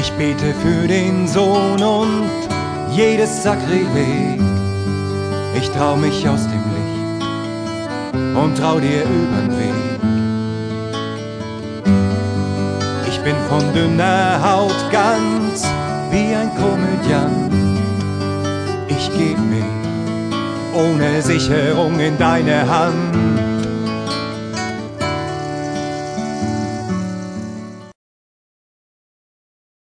Ich bete für den Sohn und jedes Sakrileg. Ich trau mich aus dem Licht und trau dir übern Weg. Ich bin von dünner Haut ganz wie ein Komödiant. Ich geb mich ohne Sicherung in deine Hand.